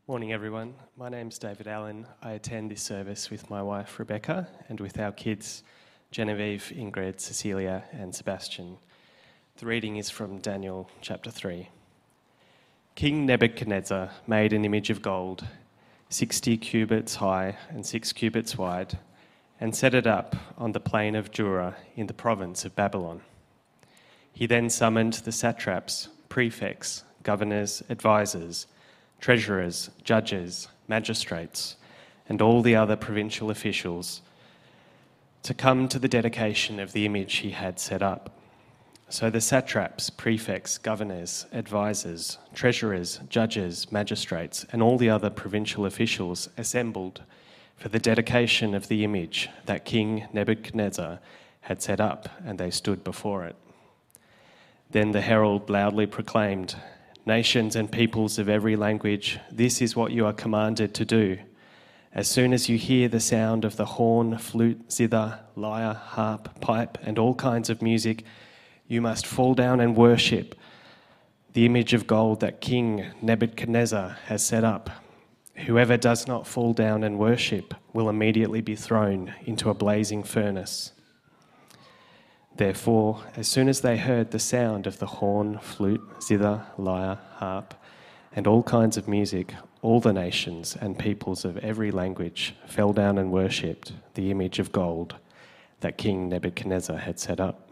Morning, everyone. My name's David Allen. I attend this service with my wife, Rebecca, and with our kids, Genevieve, Ingrid, Cecilia, and Sebastian. The reading is from Daniel chapter 3. King Nebuchadnezzar made an image of gold, 60 cubits high and 6 cubits wide, and set it up on the plain of Dura in the province of Babylon. He then summoned the satraps, prefects, governors, advisors, treasurers, judges, magistrates, and all the other provincial officials to come to the dedication of the image he had set up. So the satraps, prefects, governors, advisors, treasurers, judges, magistrates, and all the other provincial officials assembled for the dedication of the image that King Nebuchadnezzar had set up, and they stood before it. Then the herald loudly proclaimed, "Nations and peoples of every language, this is what you are commanded to do. As soon as you hear the sound of the horn, flute, zither, lyre, harp, pipe, and all kinds of music, you must fall down and worship the image of gold that King Nebuchadnezzar has set up. Whoever does not fall down and worship will immediately be thrown into a blazing furnace." Therefore, as soon as they heard the sound of the horn, flute, zither, lyre, harp, and all kinds of music, all the nations and peoples of every language fell down and worshipped the image of gold that King Nebuchadnezzar had set up.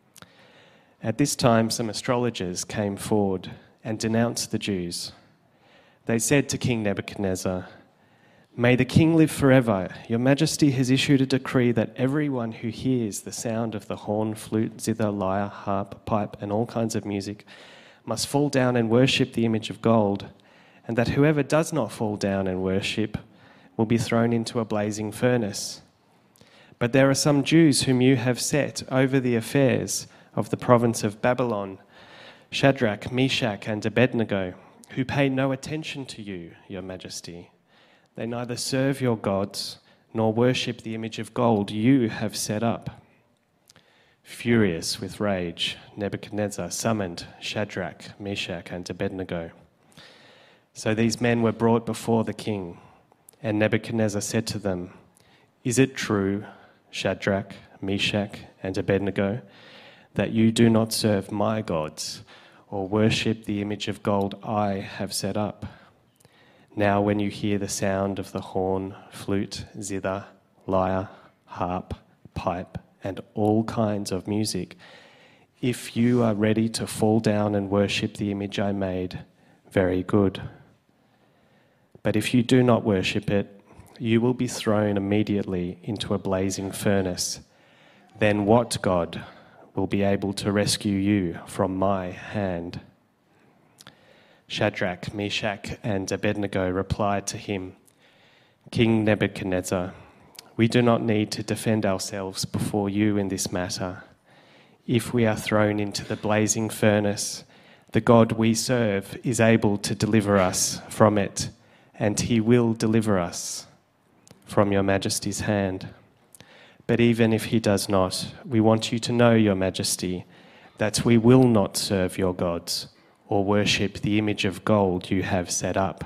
At this time, some astrologers came forward and denounced the Jews. They said to King Nebuchadnezzar, "May the king live forever. Your Majesty has issued a decree that everyone who hears the sound of the horn, flute, zither, lyre, harp, pipe, and all kinds of music must fall down and worship the image of gold, and that whoever does not fall down and worship will be thrown into a blazing furnace. But there are some Jews whom you have set over the affairs of the province of Babylon, Shadrach, Meshach, and Abednego, who pay no attention to you, Your Majesty. They neither serve your gods nor worship the image of gold you have set up." Furious with rage, Nebuchadnezzar summoned Shadrach, Meshach, and Abednego. So these men were brought before the king, and Nebuchadnezzar said to them, "Is it true, Shadrach, Meshach, and Abednego, that you do not serve my gods or worship the image of gold I have set up? Now when you hear the sound of the horn, flute, zither, lyre, harp, pipe, and all kinds of music, if you are ready to fall down and worship the image I made, very good. But if you do not worship it, you will be thrown immediately into a blazing furnace. Then what God will be able to rescue you from my hand?" Shadrach, Meshach, and Abednego replied to him, "King Nebuchadnezzar, we do not need to defend ourselves before you in this matter. If we are thrown into the blazing furnace, the God we serve is able to deliver us from it, and he will deliver us from your Majesty's hand. But even if he does not, we want you to know, Your Majesty, that we will not serve your gods or worship the image of gold you have set up."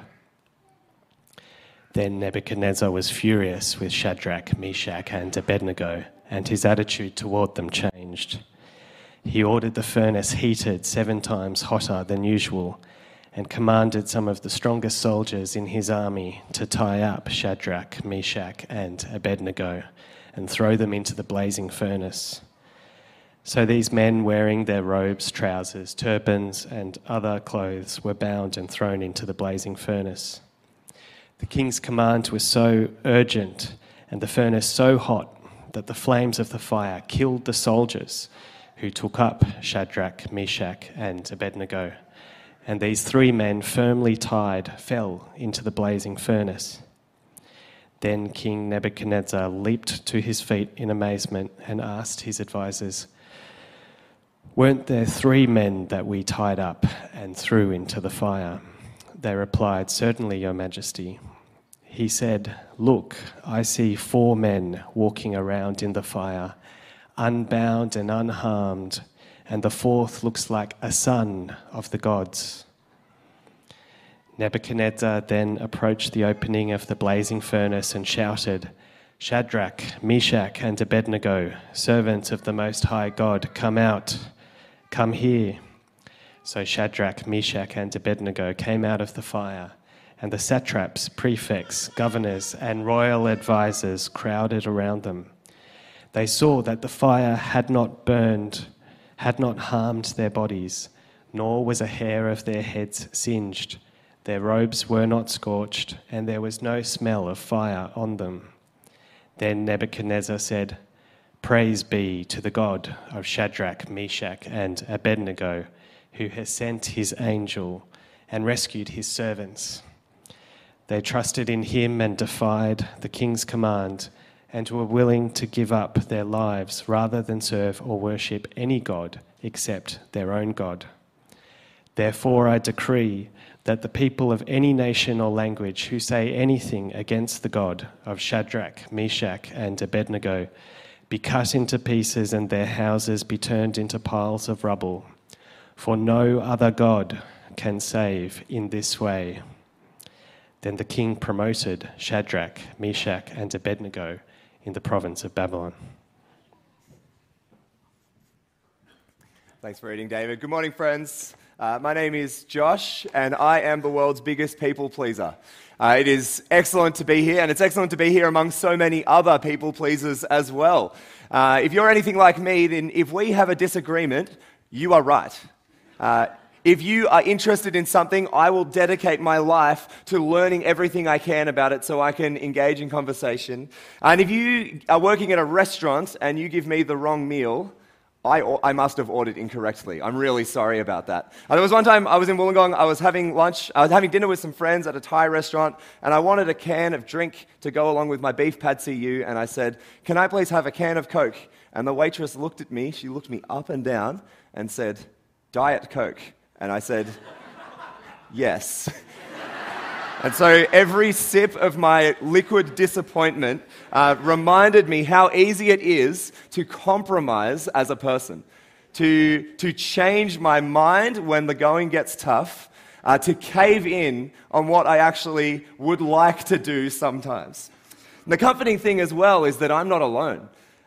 Then Nebuchadnezzar was furious with Shadrach, Meshach, and Abednego, and his attitude toward them changed. He ordered the furnace heated 7 times hotter than usual, and commanded some of the strongest soldiers in his army to tie up Shadrach, Meshach, and Abednego and throw them into the blazing furnace. So these men, wearing their robes, trousers, turbans, and other clothes, were bound and thrown into the blazing furnace. The king's command was so urgent and the furnace so hot that the flames of the fire killed the soldiers who took up Shadrach, Meshach, and Abednego. And these 3 men, firmly tied, fell into the blazing furnace. Then King Nebuchadnezzar leaped to his feet in amazement and asked his advisors, "Weren't there 3 men that we tied up and threw into the fire?" They replied, "Certainly, Your Majesty." He said, "Look, I see 4 men walking around in the fire, unbound and unharmed, and the 4th looks like a son of the gods." Nebuchadnezzar then approached the opening of the blazing furnace and shouted, "Shadrach, Meshach, and Abednego, servants of the Most High God, come out, come here." So Shadrach, Meshach, and Abednego came out of the fire, and the satraps, prefects, governors, and royal advisers crowded around them. They saw that the fire had not harmed their bodies, nor was a hair of their heads singed. Their robes were not scorched, and there was no smell of fire on them. Then Nebuchadnezzar said, "Praise be to the God of Shadrach, Meshach, and Abednego, who has sent his angel and rescued his servants." They trusted in him and defied the king's command, and were willing to give up their lives rather than serve or worship any god except their own God. Therefore I decree that the people of any nation or language who say anything against the God of Shadrach, Meshach, and Abednego be cut into pieces and their houses be turned into piles of rubble. For no other God can save in this way. Then the king promoted Shadrach, Meshach, and Abednego in the province of Babylon. Thanks for reading, David. Good morning, friends. My name is Josh, and I am the world's biggest people pleaser. It is excellent to be here, and it's excellent to be here among so many other people pleasers as well. If you're anything like me, then if we have a disagreement, you are right. If you are interested in something, I will dedicate my life to learning everything I can about it so I can engage in conversation. And if you are working at a restaurant and you give me the wrong meal, I must have ordered incorrectly. I'm really sorry about that. And there was one time I was in Wollongong, I was having dinner with some friends at a Thai restaurant, and I wanted a can of drink to go along with my beef pad see ew, and I said, "Can I please have a can of Coke?" And the waitress looked at me, she looked me up and down and said, "Diet Coke." And I said, "Yes." And so every sip of my liquid disappointment reminded me how easy it is to compromise as a person, to change my mind when the going gets tough, to cave in on what I actually would like to do sometimes. And the comforting thing as well is that I'm not alone.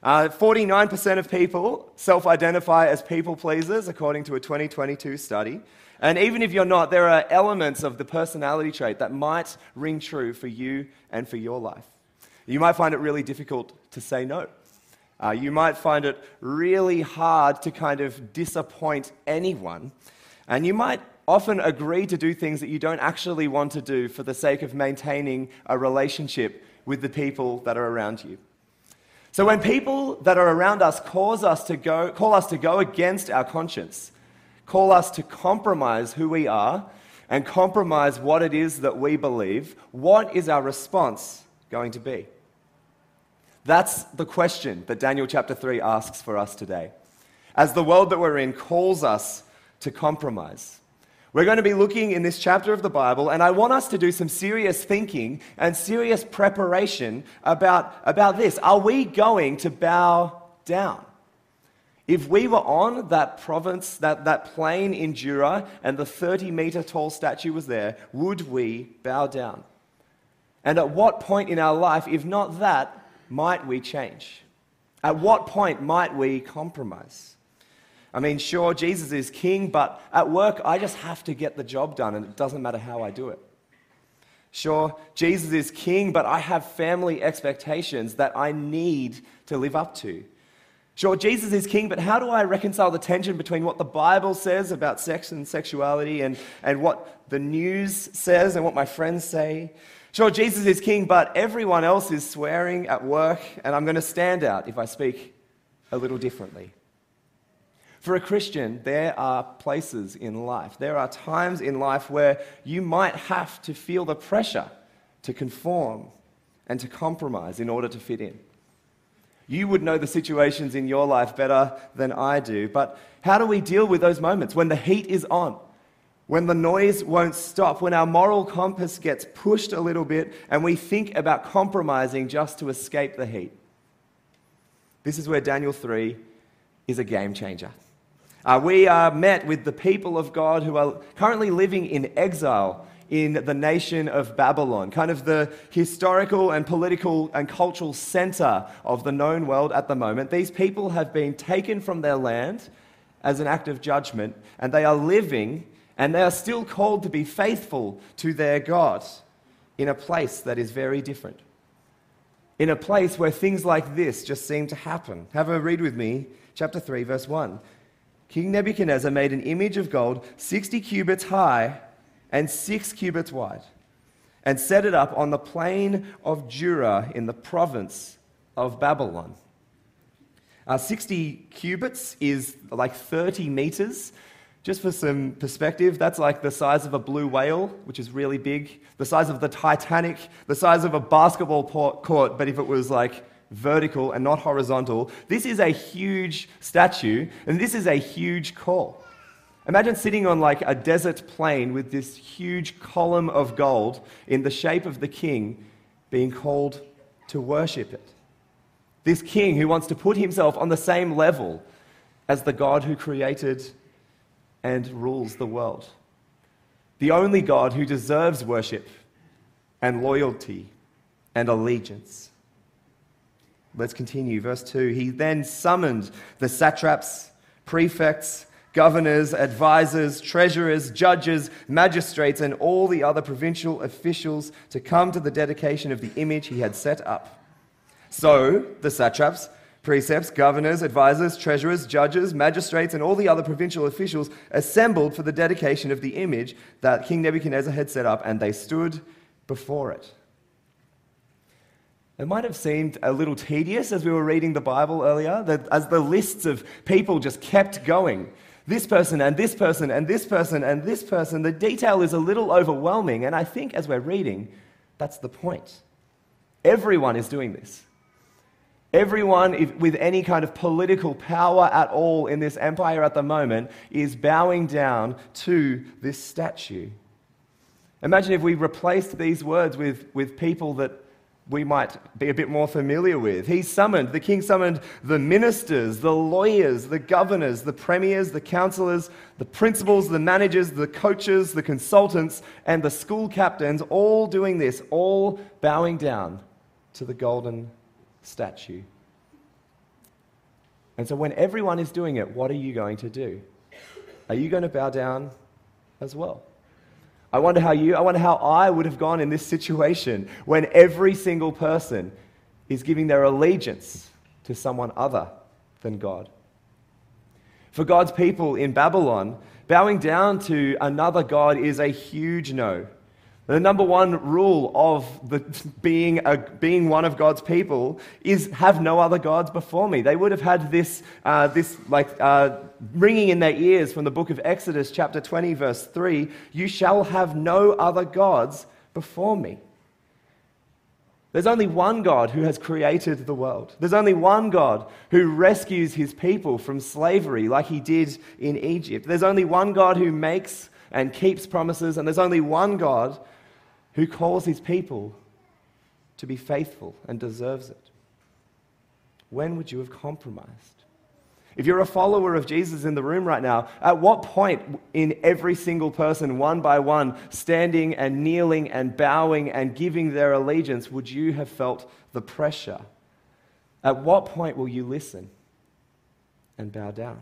49% of people self-identify as people pleasers, according to a 2022 study. And even if you're not, there are elements of the personality trait that might ring true for you and for your life. You might find it really difficult to say no. You might find it really hard to kind of disappoint anyone. And you might often agree to do things that you don't actually want to do for the sake of maintaining a relationship with the people that are around you. So when people that are around us call us to go against our conscience, call us to compromise who we are and compromise what it is that we believe, what is our response going to be? That's the question that Daniel chapter 3 asks for us today. As the world that we're in calls us to compromise. We're going to be looking in this chapter of the Bible, and I want us to do some serious thinking and serious preparation about this. Are we going to bow down? If we were on that province, that plain in Jura, and the 30-meter tall statue was there, would we bow down? And at what point in our life, if not that, might we change? At what point might we compromise? I mean, sure, Jesus is king, but at work, I just have to get the job done, and it doesn't matter how I do it. Sure, Jesus is king, but I have family expectations that I need to live up to. Sure, Jesus is king, but how do I reconcile the tension between what the Bible says about sex and sexuality and what the news says and what my friends say? Sure, Jesus is king, but everyone else is swearing at work, and I'm going to stand out if I speak a little differently. For a Christian, there are places in life, there are times in life where you might have to feel the pressure to conform and to compromise in order to fit in. You would know the situations in your life better than I do, but how do we deal with those moments when the heat is on, when the noise won't stop, when our moral compass gets pushed a little bit and we think about compromising just to escape the heat? This is where Daniel 3 is a game changer. We are met with the people of God who are currently living in exile in the nation of Babylon, kind of the historical and political and cultural center of the known world at the moment. These people have been taken from their land as an act of judgment, and they are living, and they are still called to be faithful to their God in a place that is very different. In a place where things like this just seem to happen. Have a read with me, chapter 3, verse 1. King Nebuchadnezzar made an image of gold 60 cubits high and 6 cubits wide, and set it up on the plain of Dura in the province of Babylon. 60 cubits is like 30 meters. Just for some perspective, that's like the size of a blue whale, which is really big, the size of the Titanic, the size of a basketball court, but if it was like vertical and not horizontal. This is a huge statue, and this is a huge call. Imagine sitting on like a desert plain with this huge column of gold in the shape of the king being called to worship it. This king who wants to put himself on the same level as the God who created and rules the world. The only God who deserves worship and loyalty and allegiance. Let's continue. Verse 2. He then summoned the satraps, prefects, governors, advisors, treasurers, judges, magistrates, and all the other provincial officials to come to the dedication of the image he had set up. So the satraps, precepts, governors, advisors, treasurers, judges, magistrates, and all the other provincial officials assembled for the dedication of the image that King Nebuchadnezzar had set up, and they stood before it. It might have seemed a little tedious as we were reading the Bible earlier, that as the lists of people just kept going. This person and this person and this person and this person, the detail is a little overwhelming, and I think as we're reading, that's the point. Everyone is doing this. Everyone with any kind of political power at all in this empire at the moment is bowing down to this statue. Imagine if we replaced these words with people that we might be a bit more familiar with. The king summoned the ministers, the lawyers, the governors, the premiers, the counselors, the principals, the managers, the coaches, the consultants, and the school captains, all doing this, all bowing down to the golden statue. And so when everyone is doing it, what are you going to do? Are you going to bow down as well? I wonder how I would have gone in this situation when every single person is giving their allegiance to someone other than God. For God's people in Babylon, bowing down to another God is a huge no. The number one rule of being one of God's people is have no other gods before me. They would have had this ringing in their ears from the book of Exodus, chapter 20, verse 3, "You shall have no other gods before me." There's only one God who has created the world. There's only one God who rescues his people from slavery like he did in Egypt. There's only one God who makes and keeps promises, and there's only one God who calls his people to be faithful and deserves it. When would you have compromised? If you're a follower of Jesus in the room right now, at what point in every single person, one by one, standing and kneeling and bowing and giving their allegiance, would you have felt the pressure? At what point will you listen and bow down?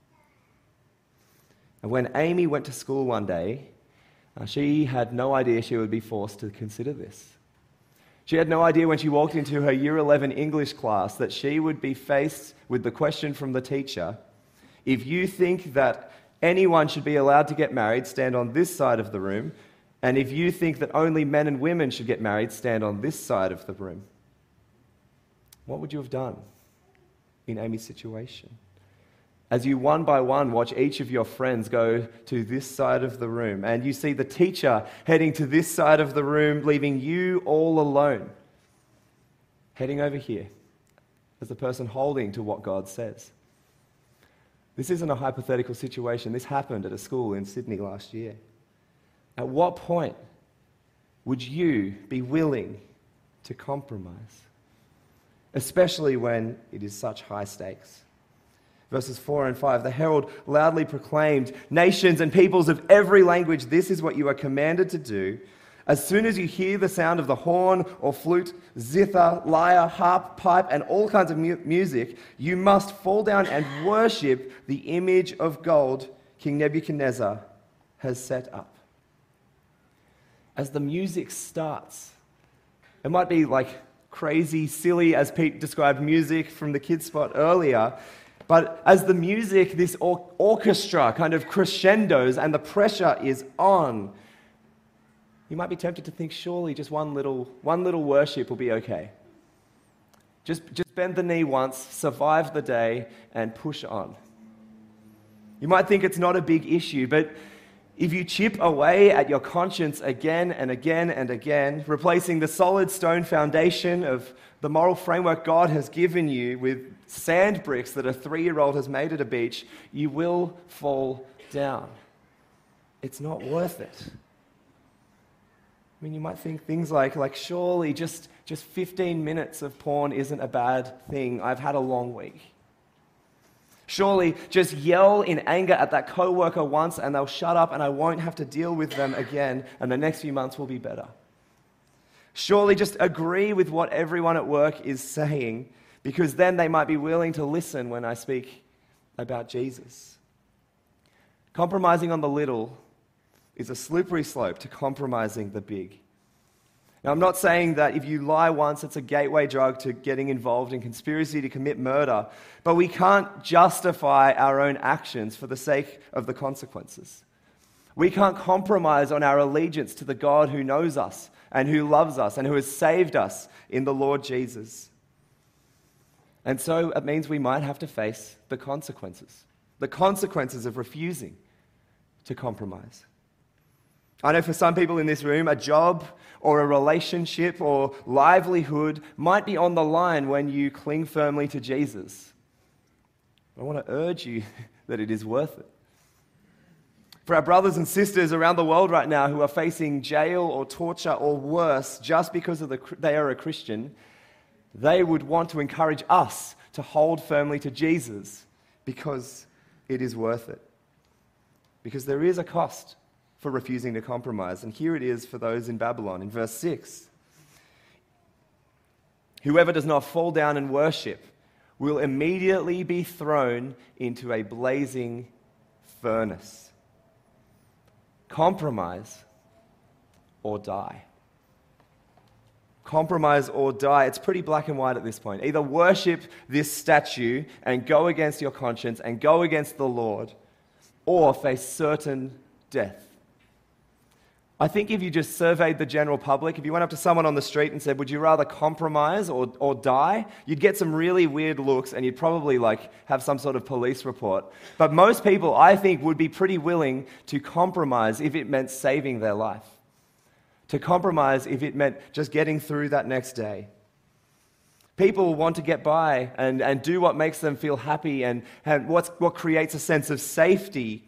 And when Amy went to school one day, she had no idea she would be forced to consider this. She had no idea when she walked into her Year 11 English class that she would be faced with the question from the teacher, if you think that anyone should be allowed to get married, stand on this side of the room, and if you think that only men and women should get married, stand on this side of the room. What would you have done in Amy's situation? As you one by one watch each of your friends go to this side of the room, and you see the teacher heading to this side of the room, leaving you all alone, heading over here as the person holding to what God says. This isn't a hypothetical situation. This happened at a school in Sydney last year. At what point would you be willing to compromise? Especially when it is such high stakes. Verses 4 and 5, the herald loudly proclaimed, "Nations and peoples of every language, this is what you are commanded to do. As soon as you hear the sound of the horn or flute, zither, lyre, harp, pipe, and all kinds of music, you must fall down and worship the image of gold King Nebuchadnezzar has set up." As the music starts, it might be like crazy, silly, as Pete described music from the kids' spot earlier, but as the music, this orchestra kind of crescendos and the pressure is on, you might be tempted to think, surely just one little worship will be okay. Just bend the knee once, survive the day, and push on. You might think it's not a big issue, but if you chip away at your conscience again and again and again, replacing the solid stone foundation of the moral framework God has given you with sand bricks that a 3-year-old has made at a beach, you will fall down. It's not worth it. I mean, you might think things like surely just 15 minutes of porn isn't a bad thing. I've had a long week. Surely just yell in anger at that coworker once and they'll shut up and I won't have to deal with them again and the next few months will be better. Surely just agree with what everyone at work is saying because then they might be willing to listen when I speak about Jesus. Compromising on the little is a slippery slope to compromising the big. Now, I'm not saying that if you lie once, it's a gateway drug to getting involved in conspiracy to commit murder, but we can't justify our own actions for the sake of the consequences. We can't compromise on our allegiance to the God who knows us and who loves us and who has saved us in the Lord Jesus. And so it means we might have to face the consequences of refusing to compromise. I know for some people in this room, a job or a relationship or livelihood might be on the line when you cling firmly to Jesus. I want to urge you that it is worth it. For our brothers and sisters around the world right now who are facing jail or torture or worse just because they are a Christian, they would want to encourage us to hold firmly to Jesus because it is worth it. Because there is a cost for refusing to compromise. And here it is for those in Babylon in verse 6. Whoever does not fall down and worship will immediately be thrown into a blazing furnace. Compromise or die. Compromise or die. It's pretty black and white at this point. Either worship this statue and go against your conscience and go against the Lord, or face certain death. I think if you just surveyed the general public, if you went up to someone on the street and said, would you rather compromise or die? You'd get some really weird looks and you'd probably have some sort of police report. But most people, I think, would be pretty willing to compromise if it meant saving their life. To compromise if it meant just getting through that next day. People want to get by and do what makes them feel happy and what creates a sense of safety.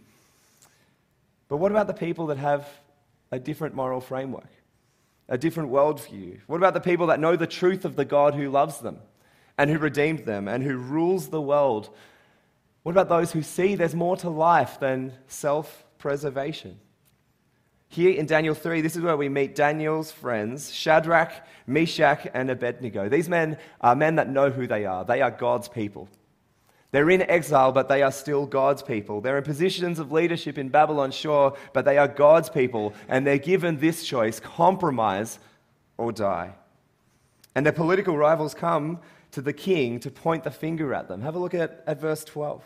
But what about the people that have a different moral framework, a different worldview? What about the people that know the truth of the God who loves them and who redeemed them and who rules the world? What about those who see there's more to life than self-preservation? Here in Daniel 3, this is where we meet Daniel's friends, Shadrach, Meshach, and Abednego. These men are men that know who they are. They are God's people. They're in exile, but they are still God's people. They're in positions of leadership in Babylon, sure, but they are God's people, and they're given this choice: compromise or die. And their political rivals come to the king to point the finger at them. Have a look at verse 12.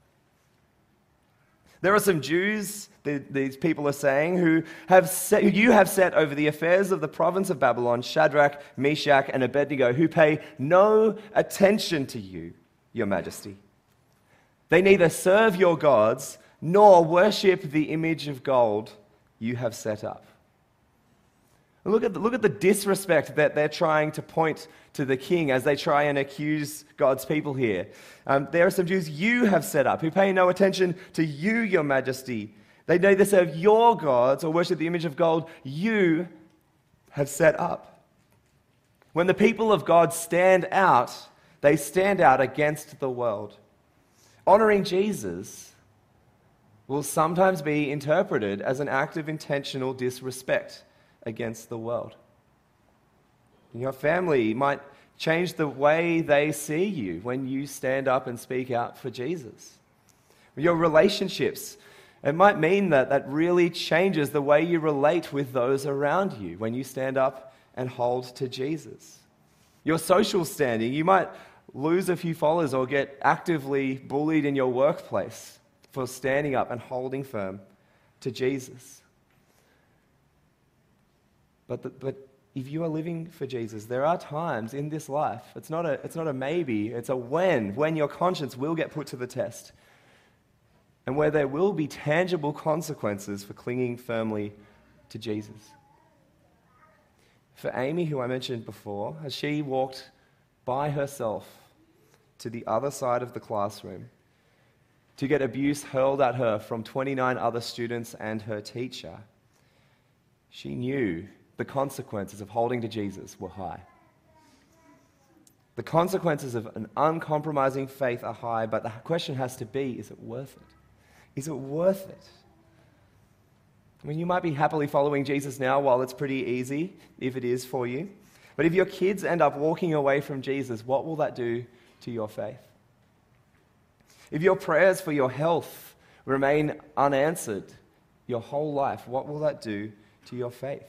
There are some Jews, these people are saying, who you have set over the affairs of the province of Babylon, Shadrach, Meshach, and Abednego, who pay no attention to you, your majesty. They neither serve your gods nor worship the image of gold you have set up. Look at the disrespect that they're trying to point to the king as they try and accuse God's people here. There are some Jews you have set up who pay no attention to you, your majesty. They neither serve your gods or worship the image of gold you have set up. When the people of God stand out, they stand out against the world. Honoring Jesus will sometimes be interpreted as an act of intentional disrespect against the world. Your family might change the way they see you when you stand up and speak out for Jesus. Your relationships, it might mean that really changes the way you relate with those around you when you stand up and hold to Jesus. Your social standing, you might lose a few followers or get actively bullied in your workplace for standing up and holding firm to Jesus. But if you are living for Jesus, there are times in this life, it's not a maybe, it's a when your conscience will get put to the test, and where there will be tangible consequences for clinging firmly to Jesus. For Amy, who I mentioned before, as she walked by herself to the other side of the classroom to get abuse hurled at her from 29 other students and her teacher, she knew the consequences of holding to Jesus were high. The consequences of an uncompromising faith are high, but the question has to be, is it worth it? Is it worth it? I mean, you might be happily following Jesus now while it's pretty easy, if it is for you. But if your kids end up walking away from Jesus, what will that do to your faith? If your prayers for your health remain unanswered your whole life, what will that do to your faith?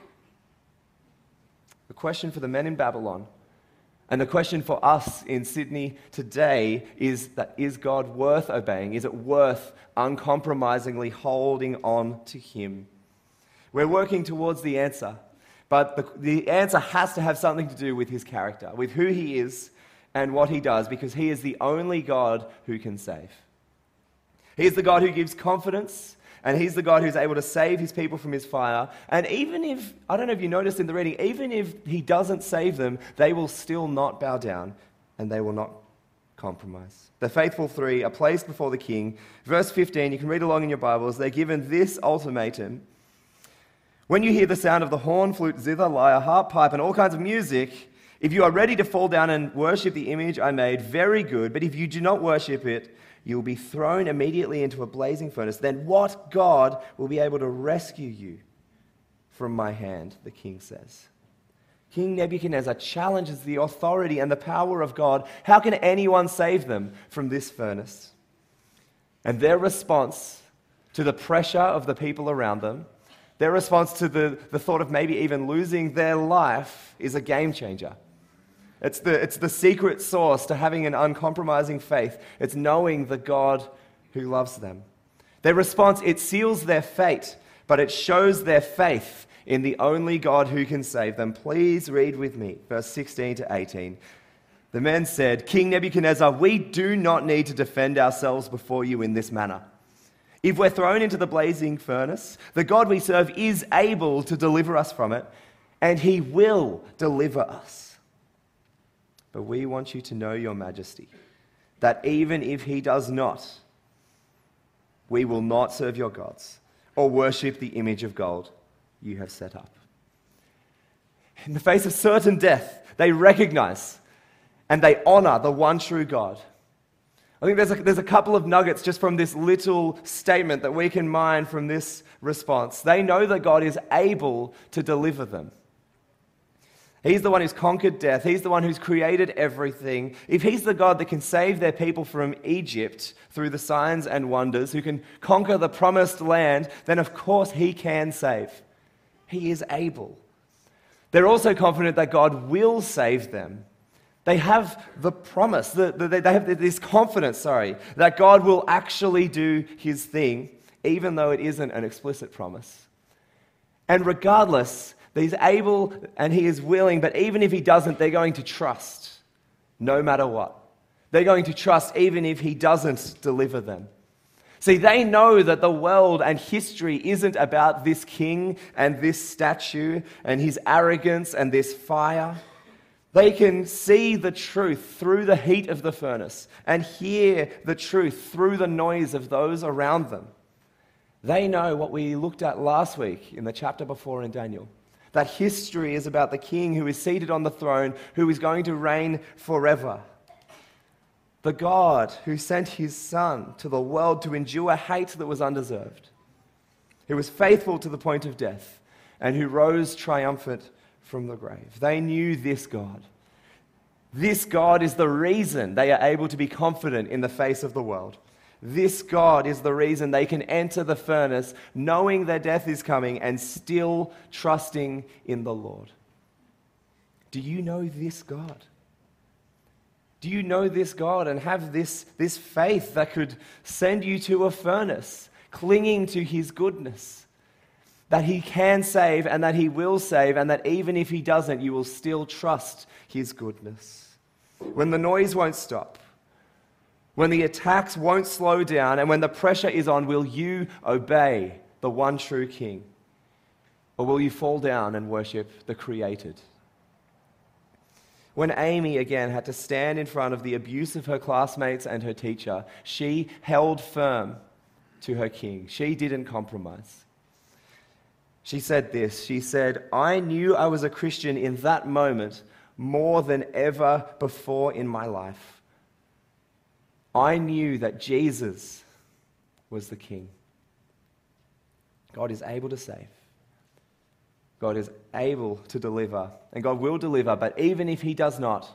The question for the men in Babylon and the question for us in Sydney today is God worth obeying? Is it worth uncompromisingly holding on to Him? We're working towards the answer, but the answer has to have something to do with His character, with who He is and what He does, because He is the only God who can save. He is the God who gives confidence, and He's the God who's able to save His people from His fire. And even if, I don't know if you noticed in the reading, even if He doesn't save them, they will still not bow down and they will not compromise. The faithful three are placed before the king. Verse 15, you can read along in your Bibles. They're given this ultimatum. When you hear the sound of the horn, flute, zither, lyre, harp, pipe, and all kinds of music, if you are ready to fall down and worship the image I made, very good. But if you do not worship it, you will be thrown immediately into a blazing furnace. Then what God will be able to rescue you from my hand, the king says. King Nebuchadnezzar challenges the authority and the power of God. How can anyone save them from this furnace? And their response to the pressure of the people around them, their response to the thought of maybe even losing their life, is a game changer. It's the secret sauce to having an uncompromising faith. It's knowing the God who loves them. Their response, it seals their fate, but it shows their faith in the only God who can save them. Please read with me, verse 16 to 18. The men said, King Nebuchadnezzar, we do not need to defend ourselves before you in this manner. If we're thrown into the blazing furnace, the God we serve is able to deliver us from it, and He will deliver us. But we want you to know, Your Majesty, that even if He does not, we will not serve your gods or worship the image of gold you have set up. In the face of certain death, they recognize and they honor the one true God. I think there's a couple of nuggets just from this little statement that we can mine from this response. They know that God is able to deliver them. He's the one who's conquered death. He's the one who's created everything. If He's the God that can save their people from Egypt through the signs and wonders, who can conquer the promised land, then of course He can save. He is able. They're also confident that God will save them. They have the promise, they have this confidence, that God will actually do His thing, even though it isn't an explicit promise. And regardless, He's able and He is willing, but even if He doesn't, they're going to trust, no matter what. They're going to trust even if He doesn't deliver them. See, they know that the world and history isn't about this king and this statue and his arrogance and this fire. They can see the truth through the heat of the furnace and hear the truth through the noise of those around them. They know what we looked at last week in the chapter before in Daniel, that history is about the king who is seated on the throne, who is going to reign forever. The God who sent his Son to the world to endure hate that was undeserved, who was faithful to the point of death, and who rose triumphant from the grave. They knew this God. This God is the reason they are able to be confident in the face of the world. This God is the reason they can enter the furnace knowing their death is coming and still trusting in the Lord. Do you know this God? Do you know this God and have this faith that could send you to a furnace, clinging to his goodness, that he can save and that he will save, and that even if he doesn't, you will still trust his goodness? When the noise won't stop, when the attacks won't slow down, and when the pressure is on, will you obey the one true King? Or will you fall down and worship the created? When Amy again had to stand in front of the abuse of her classmates and her teacher, she held firm to her King. She didn't compromise. She said this, she said, "I knew I was a Christian in that moment more than ever before in my life. I knew that Jesus was the King." God is able to save. God is able to deliver, and God will deliver, but even if he does not,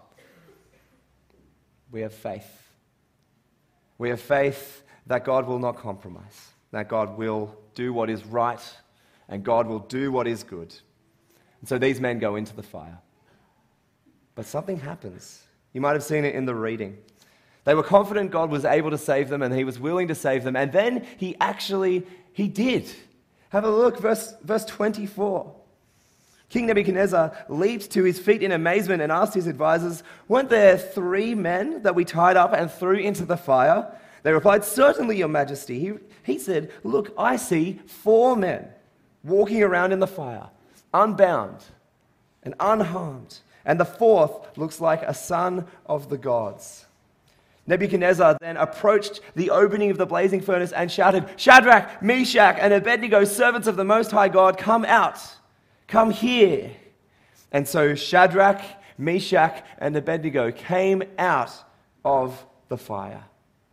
we have faith. We have faith that God will not compromise, that God will do what is right, and God will do what is good. And so these men go into the fire. But something happens. You might have seen it in the reading. They were confident God was able to save them, and he was willing to save them, and then he did. Have a look, verse 24. King Nebuchadnezzar leaped to his feet in amazement and asked his advisors, "Weren't there 3 men that we tied up and threw into the fire?" They replied, "Certainly, your majesty." He said, "Look, I see 4 men walking around in the fire, unbound and unharmed, and the 4th looks like a son of the gods." Nebuchadnezzar then approached the opening of the blazing furnace and shouted, "Shadrach, Meshach, and Abednego, servants of the Most High God, come out. Come here." And so Shadrach, Meshach, and Abednego came out of the fire.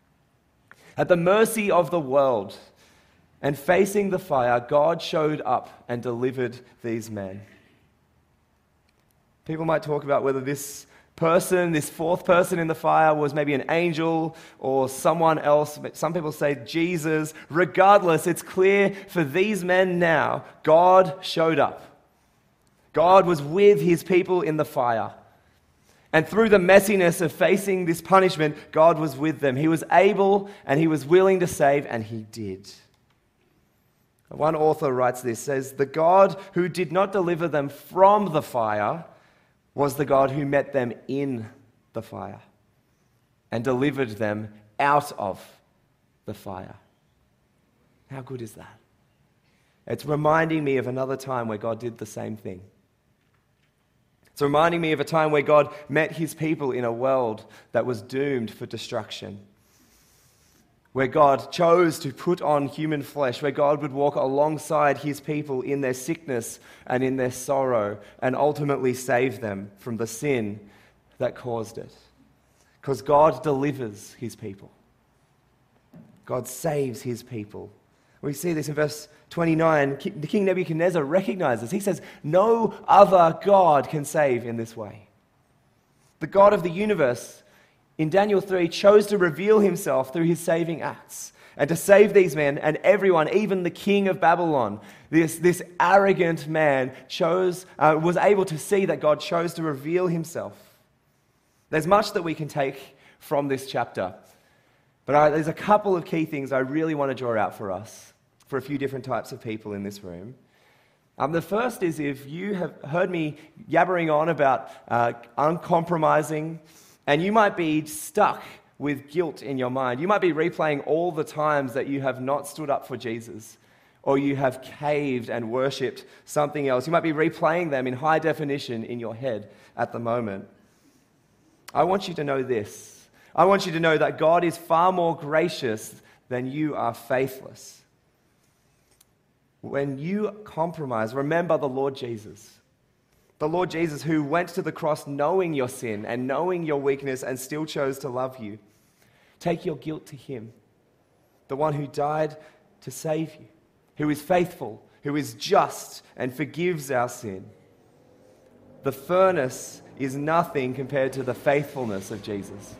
At the mercy of the world and facing the fire, God showed up and delivered these men. People might talk about whether this person, this 4th person in the fire, was maybe an angel or someone else. Some people say Jesus. Regardless, it's clear for these men now, God showed up. God was with his people in the fire. And through the messiness of facing this punishment, God was with them. He was able and he was willing to save, and he did. One author writes this, says, "The God who did not deliver them from the fire was the God who met them in the fire and delivered them out of the fire." How good is that? It's reminding me of another time where God did the same thing. It's reminding me of a time where God met his people in a world that was doomed for destruction, where God chose to put on human flesh, where God would walk alongside his people in their sickness and in their sorrow and ultimately save them from the sin that caused it. Because God delivers his people. God saves his people. We see this in verse 29. King Nebuchadnezzar recognizes, he says, "No other God can save in this way." The God of the universe, in Daniel 3, chose to reveal himself through his saving acts and to save these men and everyone, even the king of Babylon. This arrogant man was able to see that God chose to reveal himself. There's much that we can take from this chapter, but there's a couple of key things I really want to draw out for us, for a few different types of people in this room. The first is, if you have heard me yabbering on about uncompromising, and you might be stuck with guilt in your mind. You might be replaying all the times that you have not stood up for Jesus, or you have caved and worshipped something else. You might be replaying them in high definition in your head at the moment. I want you to know this. I want you to know that God is far more gracious than you are faithless. When you compromise, remember the Lord Jesus. The Lord Jesus, who went to the cross knowing your sin and knowing your weakness and still chose to love you. Take your guilt to him, the one who died to save you, who is faithful, who is just and forgives our sin. The furnace is nothing compared to the faithfulness of Jesus.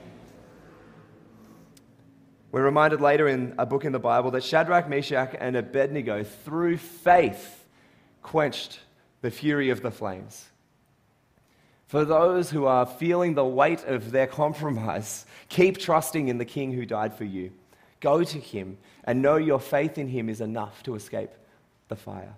We're reminded later in a book in the Bible that Shadrach, Meshach, and Abednego, through faith, quenched the fury of the flames. For those who are feeling the weight of their compromise, keep trusting in the King who died for you. Go to him and know your faith in him is enough to escape the fire.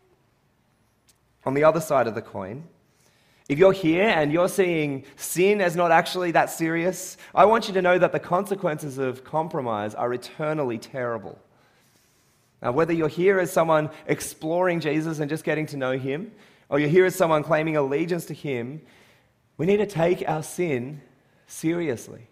On the other side of the coin, if you're here and you're seeing sin as not actually that serious, I want you to know that the consequences of compromise are eternally terrible. Now, whether you're here as someone exploring Jesus and just getting to know him, or you're here as someone claiming allegiance to him, we need to take our sin seriously.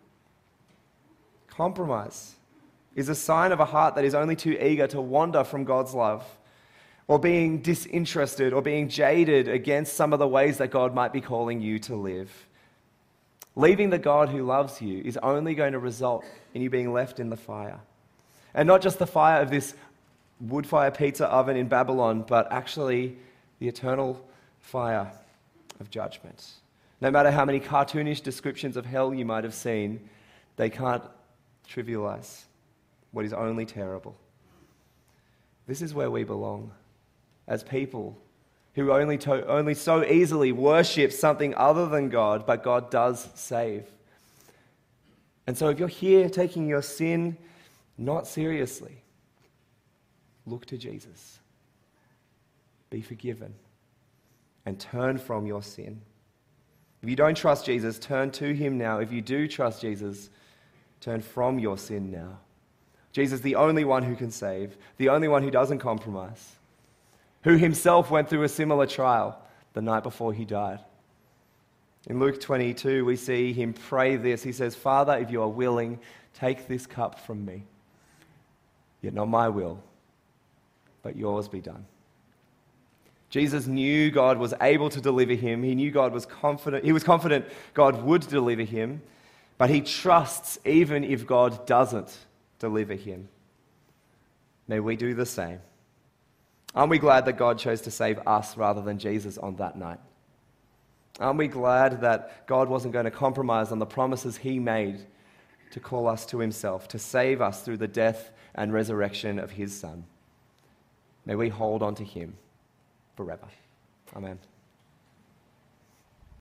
Compromise is a sign of a heart that is only too eager to wander from God's love, or being disinterested or being jaded against some of the ways that God might be calling you to live. Leaving the God who loves you is only going to result in you being left in the fire. And not just the fire of this wood fire pizza oven in Babylon, but actually the eternal fire of judgment. No matter how many cartoonish descriptions of hell you might have seen, they can't trivialize what is only terrible. This is where we belong as people who only so easily worship something other than God, but God does save. And so if you're here taking your sin not seriously, look to Jesus. Be forgiven and turn from your sin. If you don't trust Jesus, turn to him now. If you do trust Jesus, turn from your sin now. Jesus, the only one who can save, the only one who doesn't compromise, who himself went through a similar trial the night before he died. In Luke 22, we see him pray this. He says, "Father, if you are willing, take this cup from me. Yet not my will, but yours be done." Jesus knew God was able to deliver him. He knew God was confident. He was confident God would deliver him, but he trusts even if God doesn't deliver him. May we do the same. Aren't we glad that God chose to save us rather than Jesus on that night? Aren't we glad that God wasn't going to compromise on the promises he made to call us to himself, to save us through the death and resurrection of his Son? May we hold on to him forever. Amen.